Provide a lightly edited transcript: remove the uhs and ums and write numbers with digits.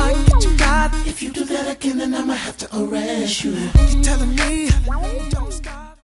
get you got. If you do that again, then I'ma have to arrest you. You telling me, don't stop.